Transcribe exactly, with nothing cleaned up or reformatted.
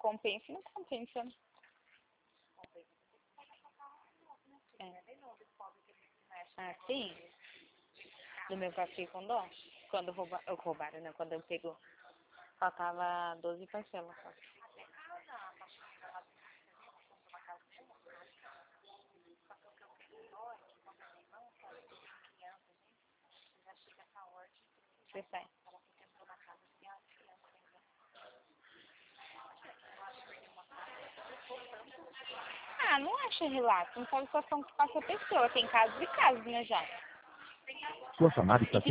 compensa e não compensa. É. Ah, sim? Do meu pai fiquei com dó. Quando rouba, eu roubaram, né? Quando eu pego, faltava doze parcelas. Só. Você sai. Ah, não acho relato. Não sabe a situação que passa a pessoa. Tem casos e casos, né, já. Sua chamada está